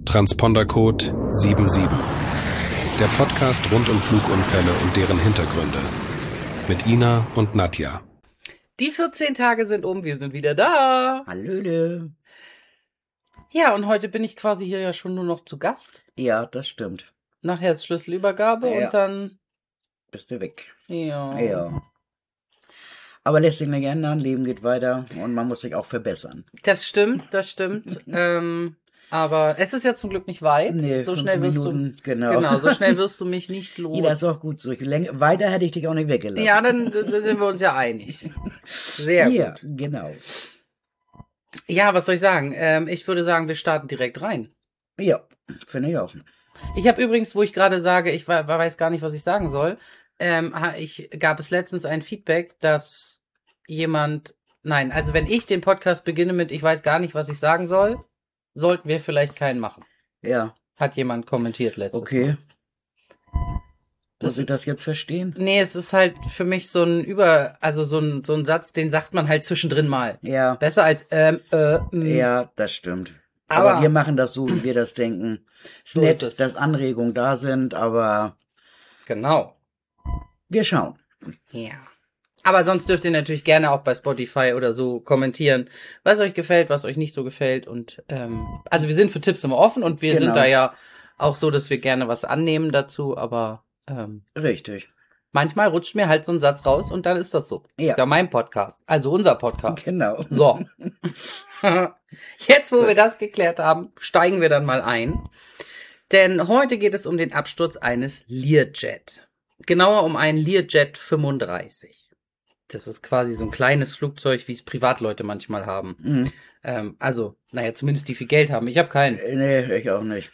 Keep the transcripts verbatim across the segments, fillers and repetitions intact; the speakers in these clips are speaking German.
Transpondercode sieben sieben. Der Podcast rund um Flugunfälle und deren Hintergründe. Mit Ina und Nadja. Die vierzehn Tage sind um, wir sind wieder da. Hallöle. Ja, und heute bin ich quasi hier ja schon nur noch zu Gast. Ja, das stimmt. Nachher ist Schlüsselübergabe Ja. und dann... Bist du weg. Ja. Ja. Aber lässt sich nicht ändern, Leben geht weiter und man muss sich auch verbessern. Das stimmt, das stimmt. ähm, aber es ist ja zum Glück nicht weit. Nee, so fünf schnell wirst Minuten, du... genau. Genau, so schnell wirst du mich nicht los. Ja, das ist auch gut so. Ich, läng- weiter hätte ich dich auch nicht weggelassen. Ja, dann da sind wir uns ja einig. Sehr ja, gut. genau. Ja, was soll ich sagen? Ähm, ich würde sagen, wir starten direkt rein. Ja, finde ich auch. Ich habe übrigens, wo ich gerade sage, ich we- weiß gar nicht, was ich sagen soll, ähm, ha- ich gab es letztens ein Feedback, dass jemand, nein, also wenn ich den Podcast beginne mit, ich weiß gar nicht, was ich sagen soll, sollten wir vielleicht keinen machen. Ja, Hat jemand kommentiert letztens. okay. Das- Muss ich das jetzt verstehen? Nee, es ist halt für mich so ein Über, also so ein, so ein Satz, den sagt man halt zwischendrin mal. Ja, Besser als, ähm, äh, mm. ja, das stimmt. Aber, Aber- wir machen das so, wie wir das denken. Ist So nett, ist es. dass Anregungen da sind, aber Genau. wir schauen. Ja. Aber sonst dürft ihr natürlich gerne auch bei Spotify oder so kommentieren, was euch gefällt, was euch nicht so gefällt. Und ähm, also wir sind für Tipps immer offen und wir Genau. sind da ja auch so, dass wir gerne was annehmen dazu, aber ähm, Richtig. manchmal rutscht mir halt so ein Satz raus und dann ist das so. Ja. Ist ja mein Podcast, also unser Podcast. Genau. So. Jetzt, wo wir das geklärt haben, steigen wir dann mal ein. Denn heute geht es um den Absturz eines Learjet. Genauer um einen Learjet fünfunddreißig. Das ist quasi so ein kleines Flugzeug, wie es Privatleute manchmal haben. Mhm. Ähm, also, naja, zumindest die viel Geld haben. Ich habe keinen. Äh, Nee, ich auch nicht.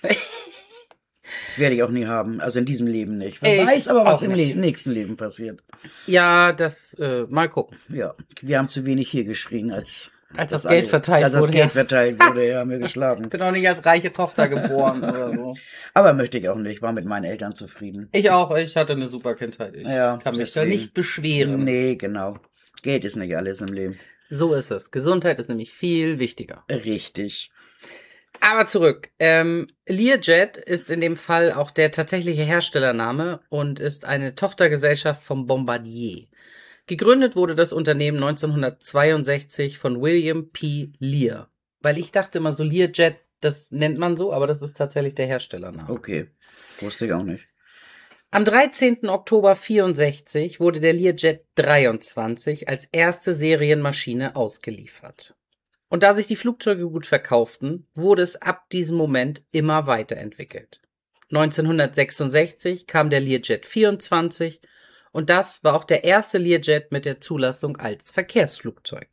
Werde ich auch nie haben. Also in diesem Leben nicht. Wer Ich weiß aber, was auch im nicht. Le nächsten Leben passiert. Ja, das, äh, mal gucken. Ja, wir haben zu wenig hier geschrien, als Als das alle- Geld verteilt als das wurde. Geld verteilt wurde, ja, haben wir geschlagen. Ich bin auch nicht als reiche Tochter geboren oder so. Aber möchte ich auch nicht. War mit meinen Eltern zufrieden. Ich auch, ich hatte eine super Kindheit. Ich Ja, kann mich da deswegen. nicht beschweren. Nee, genau. Geld ist nicht alles im Leben. So ist es. Gesundheit ist nämlich viel wichtiger. Richtig. Aber zurück. Ähm, Learjet ist in dem Fall auch der tatsächliche Herstellername und ist eine Tochtergesellschaft vom Bombardier. Gegründet wurde das Unternehmen neunzehnhundertzweiundsechzig von William P. Lear. Weil ich dachte immer so, Learjet, das nennt man so, aber das ist tatsächlich der Herstellername. Okay. Wusste ich auch nicht. Am dreizehnten Oktober vierundsechzig wurde der Learjet dreiundzwanzig als erste Serienmaschine ausgeliefert. Und da sich die Flugzeuge gut verkauften, wurde es ab diesem Moment immer weiterentwickelt. neunzehnhundertsechsundsechzig kam der Learjet vierundzwanzig und das war auch der erste Learjet mit der Zulassung als Verkehrsflugzeug.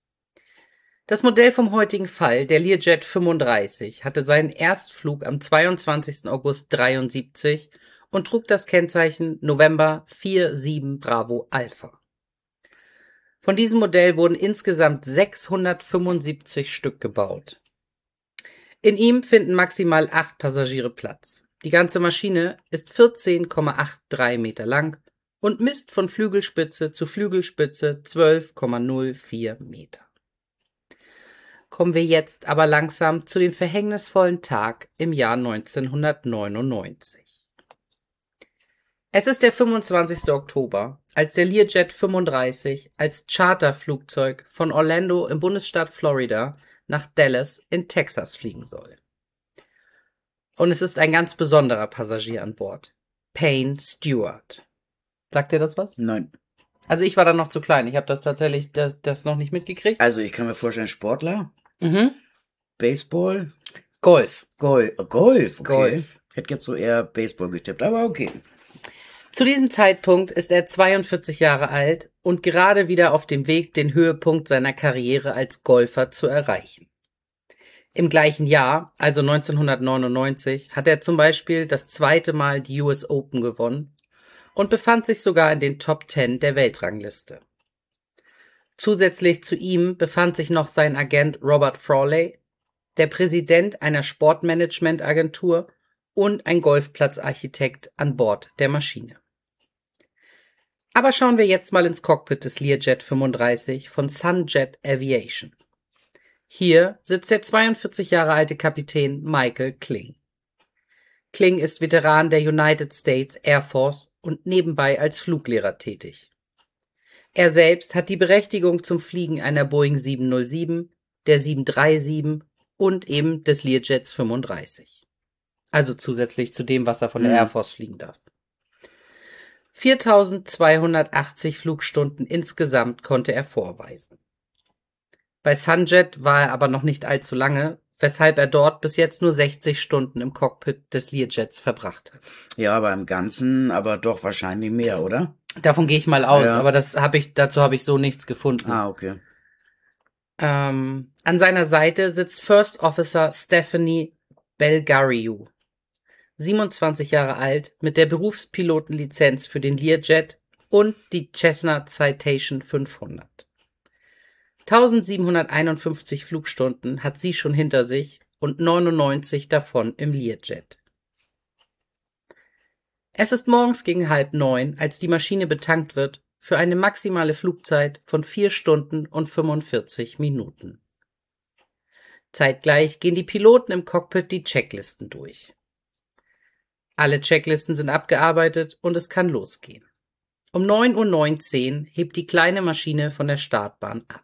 Das Modell vom heutigen Fall, der Learjet fünfunddreißig, hatte seinen Erstflug am zweiundzwanzigsten August dreiundsiebzig und trug das Kennzeichen November vier sieben Bravo Alpha. Von diesem Modell wurden insgesamt sechshundertfünfundsiebzig Stück gebaut. In ihm finden maximal acht Passagiere Platz. Die ganze Maschine ist vierzehn Komma dreiundachtzig Meter lang und misst von Flügelspitze zu Flügelspitze zwölf Komma null vier Meter. Kommen wir jetzt aber langsam zu dem verhängnisvollen Tag im Jahr neunzehnhundertneunundneunzig. Es ist der fünfundzwanzigste Oktober, als der Learjet fünfunddreißig als Charterflugzeug von Orlando im Bundesstaat Florida nach Dallas in Texas fliegen soll. Und es ist ein ganz besonderer Passagier an Bord. Payne Stewart. Sagt dir das was? Nein. Also ich war da noch zu klein. Ich habe das tatsächlich das, das noch nicht mitgekriegt. Also ich kann mir vorstellen, Sportler, Mhm. Baseball, Golf. Gol äh, Golf. Okay. Golf. Hätte jetzt so eher Baseball getippt, aber okay. Zu diesem Zeitpunkt ist er zweiundvierzig Jahre alt und gerade wieder auf dem Weg, den Höhepunkt seiner Karriere als Golfer zu erreichen. Im gleichen Jahr, also neunzehnhundertneunundneunzig, hat er zum Beispiel das zweite Mal die U S Open gewonnen und befand sich sogar in den Top Ten der Weltrangliste. Zusätzlich zu ihm befand sich noch sein Agent Robert Frawley, der Präsident einer Sportmanagement-Agentur und ein Golfplatzarchitekt an Bord der Maschine. Aber schauen wir jetzt mal ins Cockpit des Learjet fünfunddreißig von Sunjet Aviation. Hier sitzt der zweiundvierzig Jahre alte Kapitän Michael Kling. Kling ist Veteran der United States Air Force und nebenbei als Fluglehrer tätig. Er selbst hat die Berechtigung zum Fliegen einer Boeing sieben null sieben, der sieben drei sieben und eben des Learjets fünfunddreißig. Also zusätzlich zu dem, was er von der Mhm. Air Force fliegen darf. viertausendzweihundertachtzig Flugstunden insgesamt konnte er vorweisen. Bei Sunjet war er aber noch nicht allzu lange, weshalb er dort bis jetzt nur sechzig Stunden im Cockpit des Learjets verbracht hat. Ja, aber im Ganzen aber doch wahrscheinlich mehr, oder? Davon gehe ich mal aus, Ja. aber das habe ich, dazu habe ich so nichts gefunden. Ah, okay. Ähm, an seiner Seite sitzt First Officer Stephanie Belgariou, siebenundzwanzig Jahre alt, mit der Berufspilotenlizenz für den Learjet und die Cessna Citation fünfhundert. eintausendsiebenhunderteinundfünfzig Flugstunden hat sie schon hinter sich und neunundneunzig davon im Learjet. Es ist morgens gegen halb neun, als die Maschine betankt wird, für eine maximale Flugzeit von vier Stunden und fünfundvierzig Minuten. Zeitgleich gehen die Piloten im Cockpit die Checklisten durch. Alle Checklisten sind abgearbeitet und es kann losgehen. Um neun Uhr neunzehn hebt die kleine Maschine von der Startbahn ab.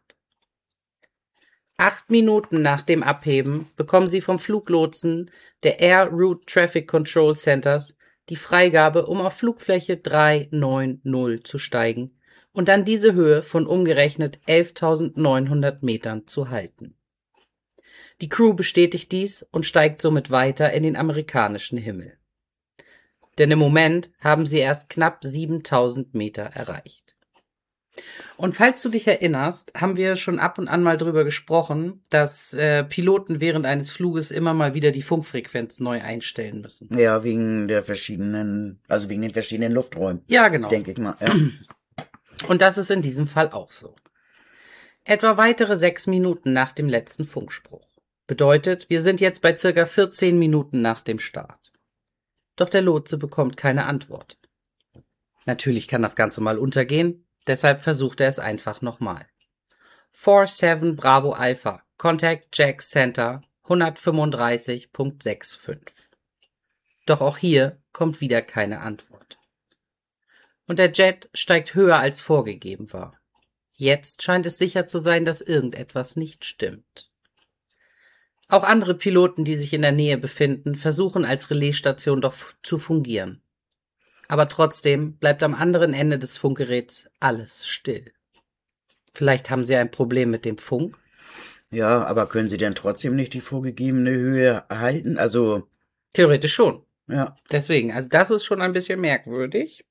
Acht Minuten nach dem Abheben bekommen sie vom Fluglotsen der Air Route Traffic Control Centers die Freigabe, um auf Flugfläche dreihundertneunzig zu steigen und dann diese Höhe von umgerechnet elftausendneunhundert Metern zu halten. Die Crew bestätigt dies und steigt somit weiter in den amerikanischen Himmel. Denn im Moment haben sie erst knapp siebentausend Meter erreicht. Und falls du dich erinnerst, haben wir schon ab und an mal drüber gesprochen, dass äh, Piloten während eines Fluges immer mal wieder die Funkfrequenz neu einstellen müssen. Ja, wegen der verschiedenen, also wegen den verschiedenen Lufträumen, Ja, genau. denke ich mal. Ja. Und das ist in diesem Fall auch so. Etwa weitere sechs Minuten nach dem letzten Funkspruch. Bedeutet, wir sind jetzt bei circa vierzehn Minuten nach dem Start. Doch der Lotse bekommt keine Antwort. Natürlich kann das Ganze mal untergehen, deshalb versucht er es einfach nochmal. vier sieben Bravo Alpha, Contact Jack Center hundertfünfunddreißig Punkt fünfundsechzig. Doch auch hier kommt wieder keine Antwort. Und der Jet steigt höher als vorgegeben war. Jetzt scheint es sicher zu sein, dass irgendetwas nicht stimmt. Auch andere Piloten, die sich in der Nähe befinden, versuchen als Relaisstation doch zu fungieren. Aber trotzdem bleibt am anderen Ende des Funkgeräts alles still. Vielleicht haben sie ein Problem mit dem Funk? Ja, aber können Sie denn trotzdem nicht die vorgegebene Höhe halten? Also, Theoretisch schon. ja. Deswegen, also das ist schon ein bisschen merkwürdig.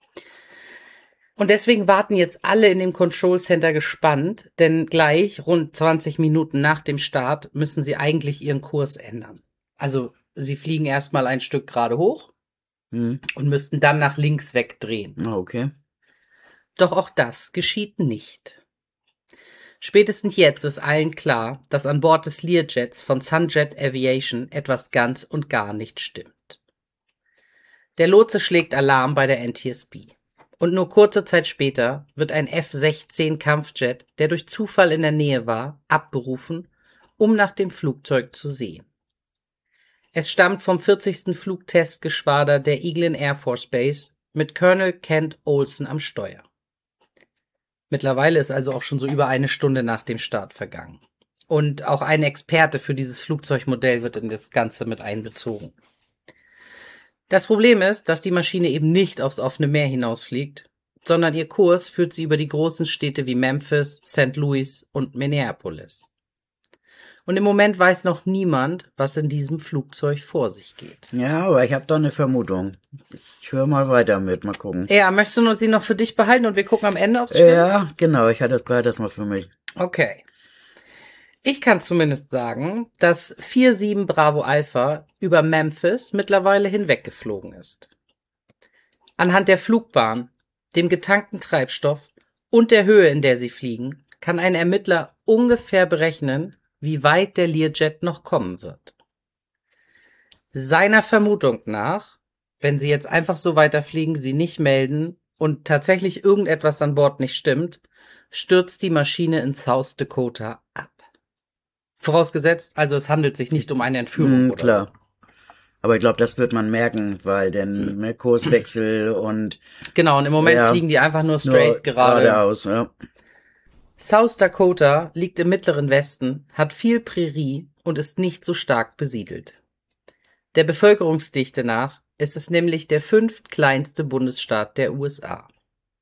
Und deswegen warten jetzt alle in dem Control Center gespannt, denn gleich, rund zwanzig Minuten nach dem Start, müssen sie eigentlich ihren Kurs ändern. Also sie fliegen erstmal ein Stück gerade hoch Hm. und müssten dann nach links wegdrehen. Ah, okay. Doch auch das geschieht nicht. Spätestens jetzt ist allen klar, dass an Bord des Learjets von Sunjet Aviation etwas ganz und gar nicht stimmt. Der Lotse schlägt Alarm bei der N T S B. Und nur kurze Zeit später wird ein F sechzehn Kampfjet, der durch Zufall in der Nähe war, abberufen, um nach dem Flugzeug zu sehen. Es stammt vom vierzigsten Flugtestgeschwader der Eglin Air Force Base mit Colonel Kent Olson am Steuer. Mittlerweile ist also auch schon so über eine Stunde nach dem Start vergangen. Und auch ein Experte für dieses Flugzeugmodell wird in das Ganze mit einbezogen. Das Problem ist, dass die Maschine eben nicht aufs offene Meer hinausfliegt, sondern ihr Kurs führt sie über die großen Städte wie Memphis, Sankt Louis und Minneapolis. Und im Moment weiß noch niemand, was in diesem Flugzeug vor sich geht. Ja, aber ich habe doch eine Vermutung. Ich höre mal weiter mit, mal gucken. Ja, möchtest du nur sie noch für dich behalten und wir gucken am Ende, ob es stimmt? Ja, genau, ich hatte das behalte das mal für mich. Okay. Ich kann zumindest sagen, dass vier sieben Bravo Alpha über Memphis mittlerweile hinweggeflogen ist. Anhand der Flugbahn, dem getankten Treibstoff und der Höhe, in der sie fliegen, kann ein Ermittler ungefähr berechnen, wie weit der Learjet noch kommen wird. Seiner Vermutung nach, wenn sie jetzt einfach so weiterfliegen, sie nicht melden und tatsächlich irgendetwas an Bord nicht stimmt, stürzt die Maschine in South Dakota ab. Vorausgesetzt, also es handelt sich nicht um eine Entführung. Mm, oder klar. Aber ich glaube, das wird man merken, weil denn ne, Kurswechsel und Genau, und im Moment ja, fliegen die einfach nur straight nur gerade. geradeaus. Ja. South Dakota liegt im mittleren Westen, hat viel Prärie und ist nicht so stark besiedelt. Der Bevölkerungsdichte nach ist es nämlich der fünftkleinste Bundesstaat der U S A.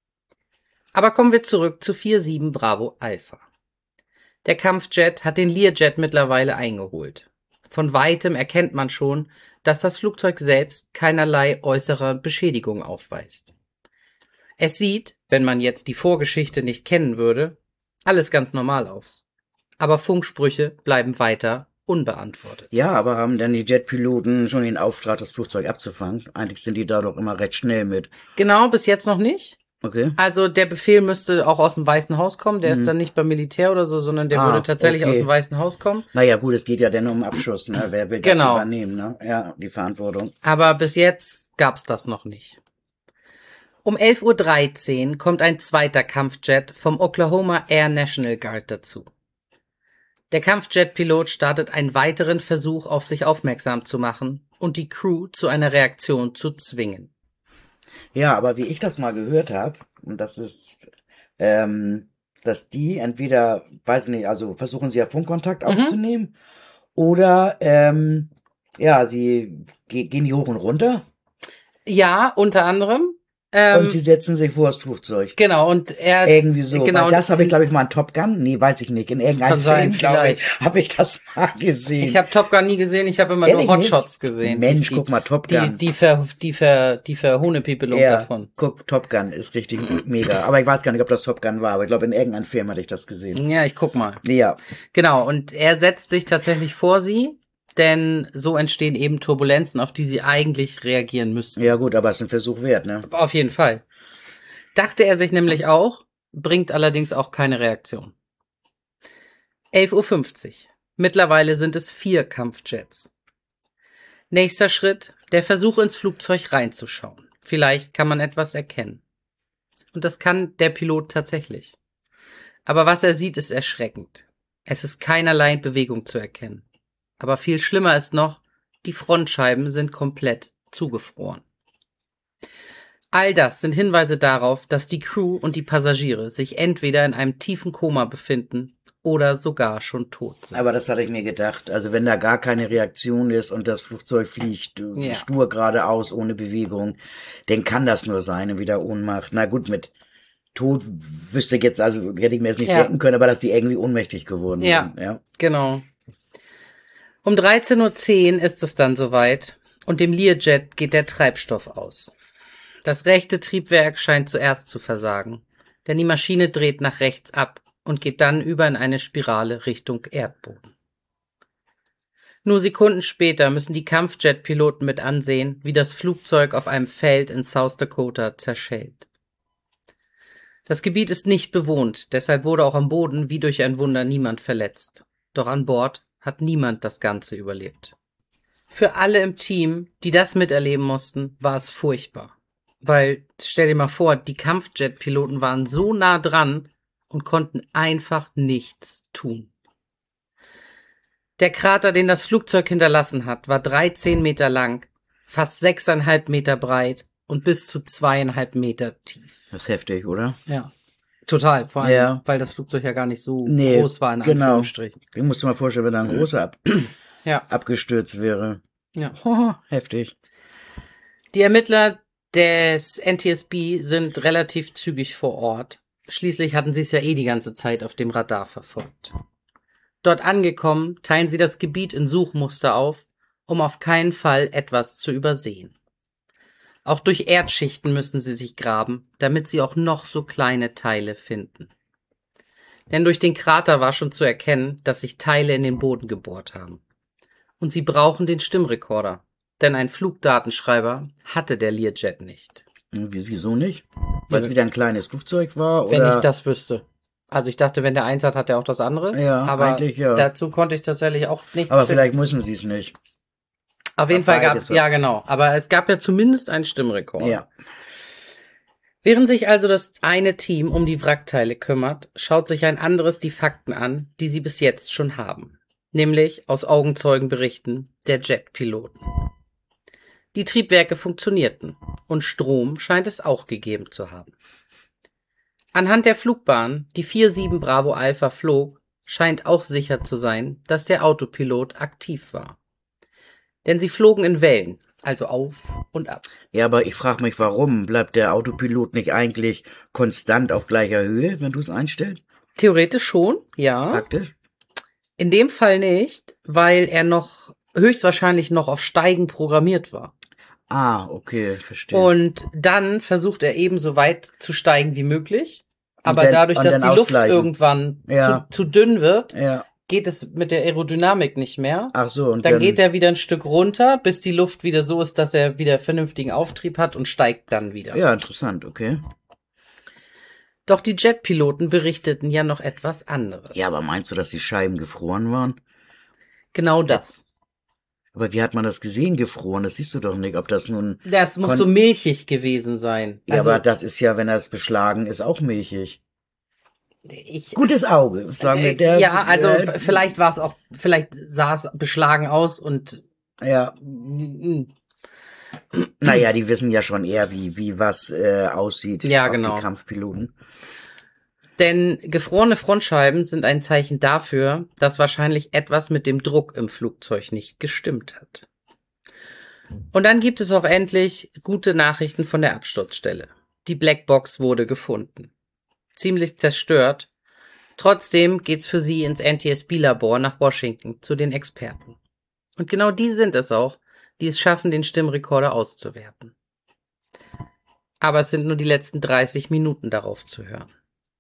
Aber kommen wir zurück zu vier sieben Bravo Alpha. Der Kampfjet hat den Learjet mittlerweile eingeholt. Von weitem erkennt man schon, dass das Flugzeug selbst keinerlei äußerer Beschädigung aufweist. Es sieht, wenn man jetzt die Vorgeschichte nicht kennen würde, alles ganz normal aus. Aber Funksprüche bleiben weiter unbeantwortet. Ja, aber haben dann die Jetpiloten schon den Auftrag, das Flugzeug abzufangen? Eigentlich sind die da doch immer recht schnell mit. Genau, bis jetzt noch nicht. Okay. Also der Befehl müsste auch aus dem Weißen Haus kommen. Der Mhm. ist dann nicht beim Militär oder so, sondern der Ah, würde tatsächlich okay. aus dem Weißen Haus kommen. Naja, gut, es geht ja dann um Abschuss, ne? Wer will das Genau. übernehmen, ne? Ja, die Verantwortung. Aber bis jetzt gab's das noch nicht. Um elf Uhr dreizehn kommt ein zweiter Kampfjet vom Oklahoma Air National Guard dazu. Der Kampfjet-Pilot startet einen weiteren Versuch, auf sich aufmerksam zu machen und die Crew zu einer Reaktion zu zwingen. Ja, aber wie ich das mal gehört habe, und das ist, ähm, dass die entweder, weiß nicht, also versuchen sie ja Funkkontakt Mhm. aufzunehmen, oder, ähm, ja, sie ge gehen die hoch und runter Ja, unter anderem. Ähm, und sie setzen sich vor das Flugzeug. genau, und er... Irgendwie so. Genau, Weil das habe ich, in- glaube ich, mal in Top Gun, nee, weiß ich nicht, in irgendeinem Kann sein, Film, glaube ich, vielleicht. habe ich das mal gesehen. Ich habe Top Gun nie gesehen, ich habe immer Ehrlich nur nicht? Hotshots gesehen. Mensch, die, guck mal, Top die, Gun. die, ver, die, ver, die Verhohnepipelung Ja, davon. guck, Top Gun ist richtig mega. Aber ich weiß gar nicht, ob das Top Gun war, aber ich glaube, in irgendeinem Film hatte ich das gesehen. Ja, ich guck mal. Ja, Genau, und er setzt sich tatsächlich vor sie, denn so entstehen eben Turbulenzen, auf die sie eigentlich reagieren müssen. ja gut, aber es ist ein Versuch wert, ne? Auf jeden Fall. Dachte er sich nämlich auch, bringt allerdings auch keine Reaktion. elf Uhr fünfzig. Mittlerweile sind es vier Kampfjets. Nächster Schritt, der Versuch ins Flugzeug reinzuschauen. Vielleicht kann man etwas erkennen. Und das kann der Pilot tatsächlich. Aber was er sieht, ist erschreckend. Es ist keinerlei Bewegung zu erkennen. Aber viel schlimmer ist noch, die Frontscheiben sind komplett zugefroren. All das sind Hinweise darauf, dass die Crew und die Passagiere sich entweder in einem tiefen Koma befinden oder sogar schon tot sind. Aber das hatte ich mir gedacht. Also wenn da gar keine Reaktion ist und das Flugzeug fliegt äh, Ja. stur geradeaus, ohne Bewegung, dann kann das nur sein, und wieder Ohnmacht. Na gut, mit Tod wüsste ich jetzt, also hätte ich mir jetzt nicht Ja. denken können, aber dass die irgendwie ohnmächtig geworden Ja. sind. Ja. Genau. Um dreizehn Uhr zehn ist es dann soweit und dem Learjet geht der Treibstoff aus. Das rechte Triebwerk scheint zuerst zu versagen, denn die Maschine dreht nach rechts ab und geht dann über in eine Spirale Richtung Erdboden. Nur Sekunden später müssen die Kampfjet-Piloten mit ansehen, wie das Flugzeug auf einem Feld in South Dakota zerschellt. Das Gebiet ist nicht bewohnt, deshalb wurde auch am Boden wie durch ein Wunder niemand verletzt. Doch an Bord hat niemand das Ganze überlebt. Für alle im Team, die das miterleben mussten, war es furchtbar. Weil, stell dir mal vor, die Kampfjet-Piloten waren so nah dran und konnten einfach nichts tun. Der Krater, den das Flugzeug hinterlassen hat, war dreizehn Meter lang, fast sechseinhalb Meter breit und bis zu zweieinhalb Meter tief. Das ist heftig, oder? Ja, total. Vor allem, Ja. weil das Flugzeug ja gar nicht so Nee, groß war, in genau. Anführungsstrichen. Ich musste mal vorstellen, wenn da ein großer ab Ja, abgestürzt wäre. ja. Oh, heftig. Die Ermittler des N T S B sind relativ zügig vor Ort. Schließlich hatten sie es ja eh die ganze Zeit auf dem Radar verfolgt. Dort angekommen, teilen sie das Gebiet in Suchmuster auf, um auf keinen Fall etwas zu übersehen. Auch durch Erdschichten müssen sie sich graben, damit sie auch noch so kleine Teile finden. Denn durch den Krater war schon zu erkennen, dass sich Teile in den Boden gebohrt haben. Und sie brauchen den Stimmrekorder, denn ein Flugdatenschreiber hatte der Learjet nicht. Hm, wie- Wieso nicht? Weil es Ja. wieder ein kleines Flugzeug war? Wenn oder? ich das wüsste. Also ich dachte, wenn der eins hat, hat er auch das andere. Ja, aber eigentlich ja. dazu konnte ich tatsächlich auch nichts Aber finden. vielleicht müssen sie es nicht. Auf jeden Fall gab beides, es, ja genau, aber es gab ja zumindest einen Stimmrekord. Ja. Während sich also das eine Team um die Wrackteile kümmert, schaut sich ein anderes die Fakten an, die sie bis jetzt schon haben. nämlich aus Augenzeugenberichten der Jetpiloten. Die Triebwerke funktionierten und Strom scheint es auch gegeben zu haben. Anhand der Flugbahn, die vier sieben Bravo Alpha flog, scheint auch sicher zu sein, dass der Autopilot aktiv war. Denn sie flogen in Wellen, also auf und ab. Ja, aber ich frage mich, warum bleibt der Autopilot nicht eigentlich konstant auf gleicher Höhe, wenn du es einstellst? Theoretisch schon, ja. Praktisch? In dem Fall nicht, weil er noch höchstwahrscheinlich noch auf Steigen programmiert war. Ah, okay, ich verstehe. Und dann versucht er eben so weit zu steigen wie möglich. Aber dann- dadurch, und dass dann die Luft ausgleichen. irgendwann Ja. zu, zu dünn wird, Ja, geht es mit der Aerodynamik nicht mehr. ach so. Und Dann, dann geht er wieder ein Stück runter, bis die Luft wieder so ist, dass er wieder vernünftigen Auftrieb hat und steigt dann wieder. Ja, interessant, okay. Doch die Jetpiloten berichteten ja noch etwas anderes. Ja, aber meinst du, dass die Scheiben gefroren waren? Genau das. Aber wie hat man das gesehen, gefroren? Das siehst du doch nicht, ob das nun... Das muss Kon- so milchig gewesen sein. Ja, Also, aber das ist ja, wenn das beschlagen ist, auch milchig. ich, Gutes Auge, sagen wir. äh, Der, ja, also äh, vielleicht war es auch, vielleicht sah es beschlagen aus und Ja, mm, naja, die wissen ja schon eher, wie, wie was äh, aussieht. Ja, auch genau. Die Kampfpiloten. denn gefrorene Frontscheiben sind ein Zeichen dafür, dass wahrscheinlich etwas mit dem Druck im Flugzeug nicht gestimmt hat. Und dann gibt es auch endlich gute Nachrichten von der Absturzstelle. Die Blackbox wurde gefunden. Ziemlich zerstört. Trotzdem geht's für sie ins N T S B-Labor nach Washington zu den Experten. Und genau die sind es auch, die es schaffen, den Stimmrekorder auszuwerten. Aber es sind nur die letzten dreißig Minuten darauf zu hören.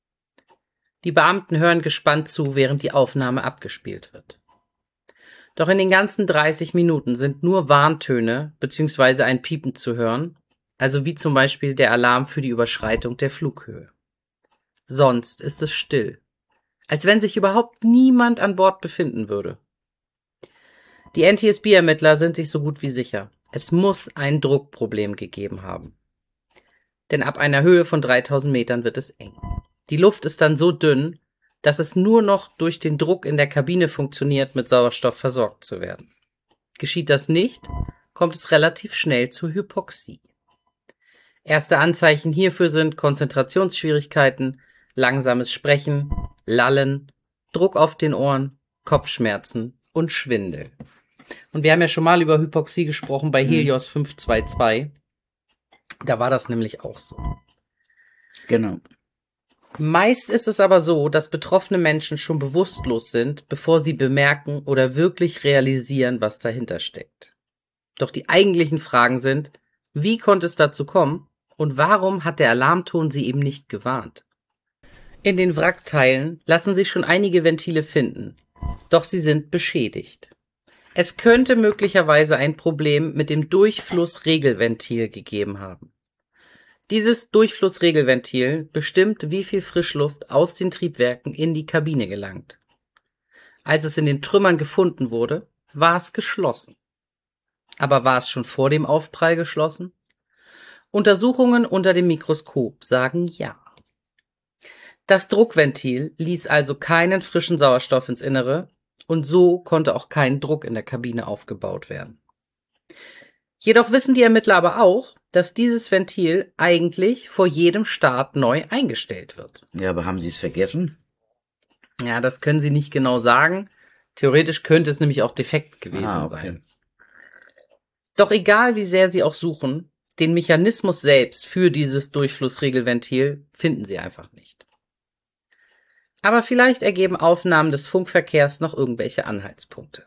Die Beamten hören gespannt zu, während die Aufnahme abgespielt wird. Doch in den ganzen dreißig Minuten sind nur Warntöne bzw. ein Piepen zu hören, also wie zum Beispiel der Alarm für die Überschreitung der Flughöhe. Sonst ist es still, als wenn sich überhaupt niemand an Bord befinden würde. Die N T S B-Ermittler sind sich so gut wie sicher. Es muss ein Druckproblem gegeben haben. Denn ab einer Höhe von dreitausend Metern wird es eng. Die Luft ist dann so dünn, dass es nur noch durch den Druck in der Kabine funktioniert, mit Sauerstoff versorgt zu werden. Geschieht das nicht, kommt es relativ schnell zur Hypoxie. Erste Anzeichen hierfür sind Konzentrationsschwierigkeiten, langsames Sprechen, Lallen, Druck auf den Ohren, Kopfschmerzen und Schwindel. Und wir haben ja schon mal über Hypoxie gesprochen bei Helios fünf zwei zwei. Da war das nämlich auch so. Genau. Meist ist es aber so, dass betroffene Menschen schon bewusstlos sind, bevor sie bemerken oder wirklich realisieren, was dahinter steckt. Doch die eigentlichen Fragen sind, wie konnte es dazu kommen und warum hat der Alarmton sie eben nicht gewarnt? In den Wrackteilen lassen sich schon einige Ventile finden, doch sie sind beschädigt. Es könnte möglicherweise ein Problem mit dem Durchflussregelventil gegeben haben. Dieses Durchflussregelventil bestimmt, wie viel Frischluft aus den Triebwerken in die Kabine gelangt. Als es in den Trümmern gefunden wurde, war es geschlossen. Aber war es schon vor dem Aufprall geschlossen? Untersuchungen unter dem Mikroskop sagen ja. Das Druckventil ließ also keinen frischen Sauerstoff ins Innere und so konnte auch kein Druck in der Kabine aufgebaut werden. Jedoch wissen die Ermittler aber auch, dass dieses Ventil eigentlich vor jedem Start neu eingestellt wird. Ja, aber haben sie es vergessen? Ja, das können sie nicht genau sagen. Theoretisch könnte es nämlich auch defekt gewesen Ah, okay. sein. Doch egal wie sehr sie auch suchen, den Mechanismus selbst für dieses Durchflussregelventil finden sie einfach nicht. Aber vielleicht ergeben Aufnahmen des Funkverkehrs noch irgendwelche Anhaltspunkte.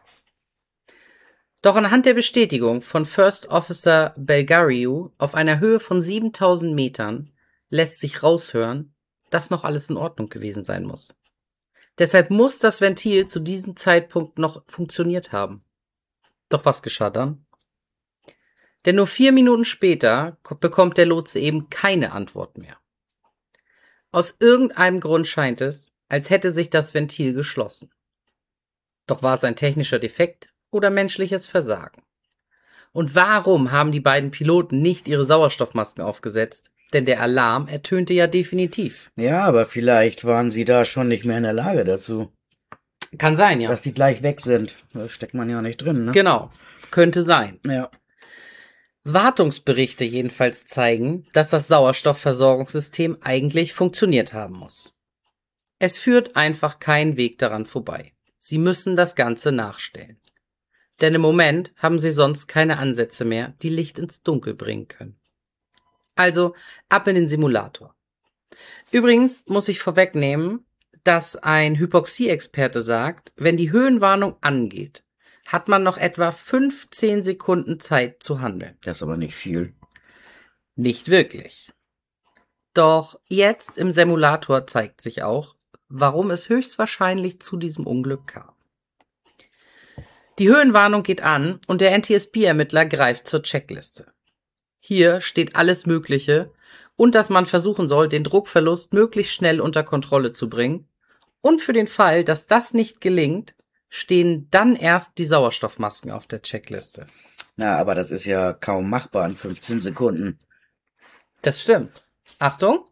Doch anhand der Bestätigung von First Officer Belgariou auf einer Höhe von siebentausend Metern lässt sich raushören, dass noch alles in Ordnung gewesen sein muss. Deshalb muss das Ventil zu diesem Zeitpunkt noch funktioniert haben. Doch was geschah dann? Denn nur vier Minuten später bekommt der Lotse eben keine Antwort mehr. Aus irgendeinem Grund scheint es, als hätte sich das Ventil geschlossen. Doch war es ein technischer Defekt oder menschliches Versagen? Und warum haben die beiden Piloten nicht ihre Sauerstoffmasken aufgesetzt? Denn der Alarm ertönte ja definitiv. Ja, aber vielleicht waren sie da schon nicht mehr in der Lage dazu. Kann sein, ja. Dass die gleich weg sind. Da steckt man ja nicht drin, ne? Genau. Könnte sein. Ja. Wartungsberichte jedenfalls zeigen, dass das Sauerstoffversorgungssystem eigentlich funktioniert haben muss. Es führt einfach kein Weg daran vorbei. Sie müssen das Ganze nachstellen. Denn im Moment haben sie sonst keine Ansätze mehr, die Licht ins Dunkel bringen können. Also ab in den Simulator. Übrigens muss ich vorwegnehmen, dass ein Hypoxie-Experte sagt, wenn die Höhenwarnung angeht, hat man noch etwa fünfzehn Sekunden Zeit zu handeln. Das ist aber nicht viel. Nicht wirklich. Doch jetzt im Simulator zeigt sich auch, warum es höchstwahrscheinlich zu diesem Unglück kam. Die Höhenwarnung geht an und der N T S B-Ermittler greift zur Checkliste. Hier steht alles Mögliche und dass man versuchen soll, den Druckverlust möglichst schnell unter Kontrolle zu bringen. Und für den Fall, dass das nicht gelingt, stehen dann erst die Sauerstoffmasken auf der Checkliste. Na, aber das ist ja kaum machbar in fünfzehn Sekunden. Das stimmt. Achtung!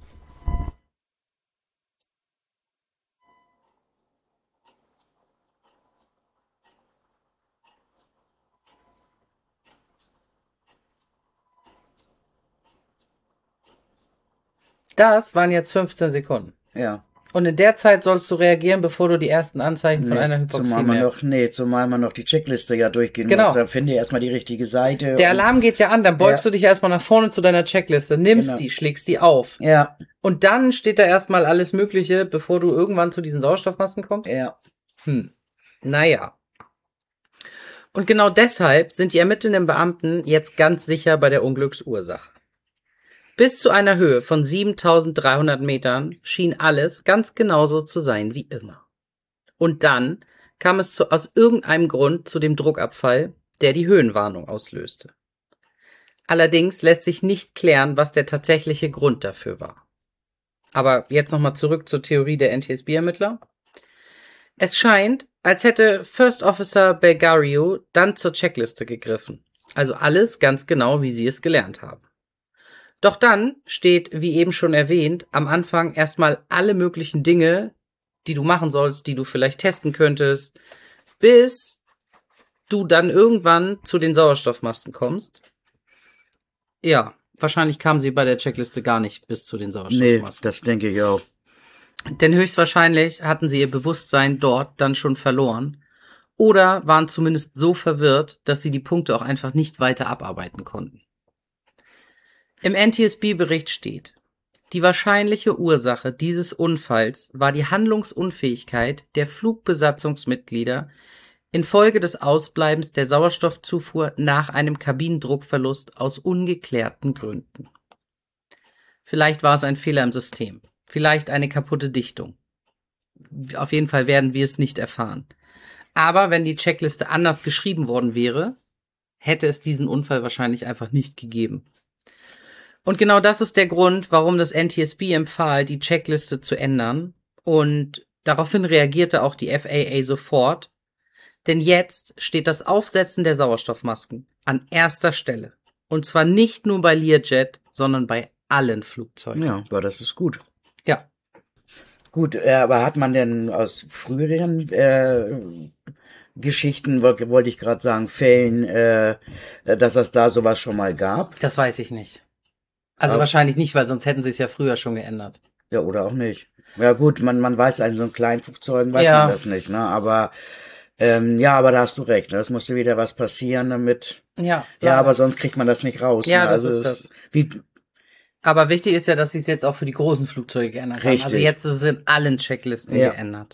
Das waren jetzt fünfzehn Sekunden. Ja. Und in der Zeit sollst du reagieren, bevor du die ersten Anzeichen von Nee, einer Hypoxie zumal man merkst. noch, nee, zumal man noch die Checkliste ja durchgehen Genau. muss. Dann finde ich erstmal die richtige Seite. Der und- Alarm geht ja an, dann beugst Ja. du dich erstmal nach vorne zu deiner Checkliste, nimmst Genau. die, schlägst die auf. Ja, Und dann steht da erstmal alles Mögliche, bevor du irgendwann zu diesen Sauerstoffmasken kommst. ja. Hm. Naja. Und genau deshalb sind die ermittelnden Beamten jetzt ganz sicher bei der Unglücksursache. Bis zu einer Höhe von siebentausenddreihundert Metern schien alles ganz genauso zu sein wie immer. Und dann kam es zu, aus irgendeinem Grund zu dem Druckabfall, der die Höhenwarnung auslöste. Allerdings lässt sich nicht klären, was der tatsächliche Grund dafür war. Aber jetzt nochmal zurück zur Theorie der N T S B-Ermittler. Es scheint, als hätte First Officer Belgario dann zur Checkliste gegriffen. Also alles ganz genau, wie sie es gelernt haben. Doch dann steht, wie eben schon erwähnt, am Anfang erstmal alle möglichen Dinge, die du machen sollst, die du vielleicht testen könntest, bis du dann irgendwann zu den Sauerstoffmasken kommst. Ja, wahrscheinlich kamen sie bei der Checkliste gar nicht bis zu den Nee, Sauerstoffmasken. das denke ich auch. Denn höchstwahrscheinlich hatten sie ihr Bewusstsein dort dann schon verloren oder waren zumindest so verwirrt, dass sie die Punkte auch einfach nicht weiter abarbeiten konnten. Im N T S B-Bericht steht, die wahrscheinliche Ursache dieses Unfalls war die Handlungsunfähigkeit der Flugbesatzungsmitglieder infolge des Ausbleibens der Sauerstoffzufuhr nach einem Kabinendruckverlust aus ungeklärten Gründen. Vielleicht war es ein Fehler im System, vielleicht eine kaputte Dichtung. Auf jeden Fall werden wir es nicht erfahren. Aber wenn die Checkliste anders geschrieben worden wäre, hätte es diesen Unfall wahrscheinlich einfach nicht gegeben. Und genau das ist der Grund, warum das N T S B empfahl, die Checkliste zu ändern. Und daraufhin reagierte auch die F A A sofort. Denn jetzt steht das Aufsetzen der Sauerstoffmasken an erster Stelle. Und zwar nicht nur bei Learjet, sondern bei allen Flugzeugen. Ja, aber das ist gut. Ja. Gut, äh, aber hat man denn aus früheren äh, Geschichten, wollte wollt ich gerade sagen, Fällen, äh, dass es da sowas schon mal gab? Das weiß ich nicht. Also Aber- wahrscheinlich nicht, weil sonst hätten sie es ja früher schon geändert. Ja, oder auch nicht. Ja gut, man, man weiß, in so einem kleinen Flugzeugen weiß Ja. man das nicht, ne? Aber ähm, ja, aber da hast du recht, ne? Es musste wieder was passieren, damit. Ja. Ja, aber sonst kriegt man das nicht raus. Ja, ne? das also ist es- das. Wie, Aber wichtig ist ja, dass sie es jetzt auch für die großen Flugzeuge geändert haben. Richtig. Also jetzt ist es in allen Checklisten Ja. geändert.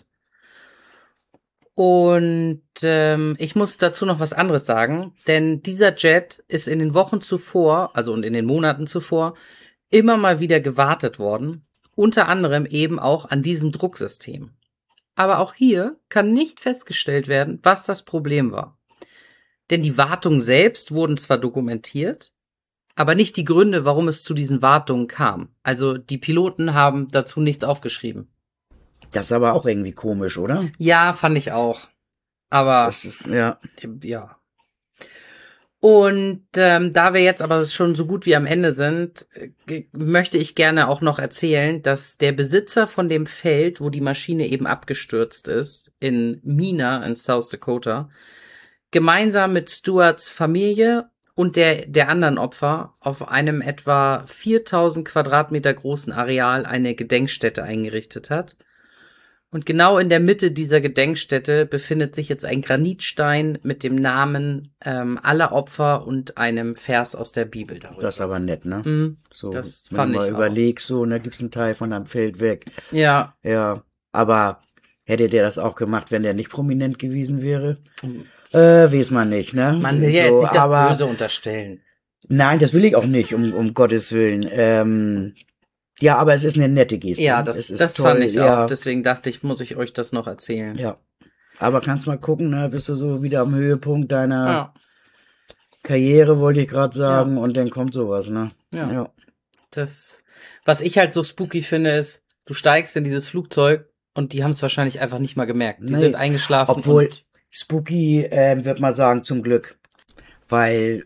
Und ähm, ich muss dazu noch was anderes sagen, denn dieser Jet ist in den Wochen zuvor, also und in den Monaten zuvor, immer mal wieder gewartet worden, unter anderem eben auch an diesem Drucksystem. Aber auch hier kann nicht festgestellt werden, was das Problem war. Denn die Wartungen selbst wurden zwar dokumentiert, aber nicht die Gründe, warum es zu diesen Wartungen kam. Also die Piloten haben dazu nichts aufgeschrieben. das ist aber auch irgendwie komisch, oder? Ja, fand ich auch. Aber Das ist, ja. ja. Und ähm, da wir jetzt aber schon so gut wie am Ende sind, äh, möchte ich gerne auch noch erzählen, dass der Besitzer von dem Feld, wo die Maschine eben abgestürzt ist, in Mina in South Dakota, gemeinsam mit Stuarts Familie und der, der anderen Opfer auf einem etwa viertausend Quadratmeter großen Areal eine Gedenkstätte eingerichtet hat. Und genau in der Mitte dieser Gedenkstätte befindet sich jetzt ein Granitstein mit dem Namen ähm, aller Opfer und einem Vers aus der Bibel darüber. Das ist aber nett, ne? Mm, So, das wenn fand du mal ich auch. überlegst, so, ne, gibt's einen Teil von deinem Feld weg. Ja. Ja, aber hätte der das auch gemacht, wenn der nicht prominent gewesen wäre? Mhm. Äh, weiß man nicht, ne? Man will ja So, jetzt nicht das aber, Böse unterstellen. Nein, das will ich auch nicht, um, um Gottes Willen. Ähm, ja, aber es ist eine nette Geste. Ja, Es das, ist das toll, fand ich ja, auch. Deswegen dachte ich, muss ich euch das noch erzählen. Ja. Aber kannst mal gucken, ne? Bist du so wieder am Höhepunkt deiner Ja. Karriere, wollte ich gerade sagen, und dann kommt sowas, ne? Ja. Ja. Das, was ich halt so spooky finde, ist, du steigst in dieses Flugzeug und die haben es wahrscheinlich einfach nicht mal gemerkt. Die Nee, sind eingeschlafen. Obwohl, und, spooky, ähm, wird man sagen, zum Glück. Weil,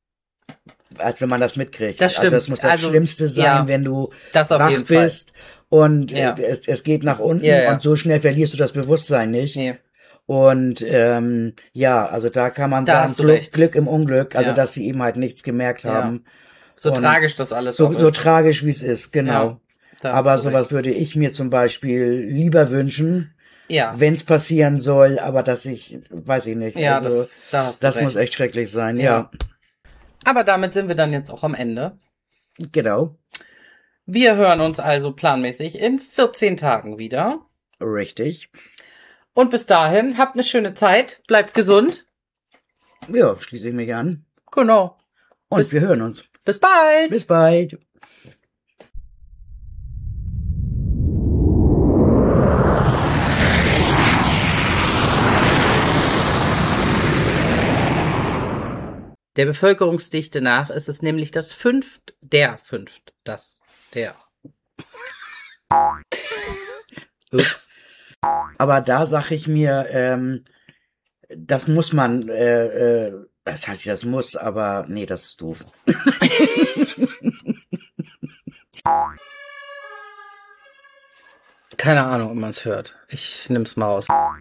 als wenn man das mitkriegt. Das stimmt. Also das muss das Also, Schlimmste sein, ja, wenn du das auf wach jeden Fall. bist und Ja. äh, es, es geht nach unten Ja, ja. und so schnell verlierst du das Bewusstsein nicht. Nee. Und ähm, ja, also da kann man Da sagen, hast du Glück, recht. Glück im Unglück, also Ja. dass sie eben halt nichts gemerkt Ja. haben. So Und tragisch das alles So, auch so ist. tragisch, wie es ist, genau. Ja, da hast Aber du sowas recht. würde ich mir zum Beispiel lieber wünschen, Ja, wenn es passieren soll, aber dass ich, weiß ich nicht. ja, also, das, da hast du das recht. muss echt schrecklich sein, Ja. ja. Aber damit sind wir dann jetzt auch am Ende. Genau, Wir hören uns also planmäßig in vierzehn Tagen wieder. richtig. Und bis dahin, habt eine schöne Zeit, bleibt gesund. Ja, schließe ich mich an. Genau. Und Bis- wir hören uns. Bis bald. Bis bald. Der Bevölkerungsdichte nach ist es nämlich das fünft, der fünft, das, der. Ups. Aber da sag ich mir, ähm, das muss man, äh, äh, das heißt, das muss, aber nee, das ist doof. Keine Ahnung, ob man es hört. Ich nimm's mal raus.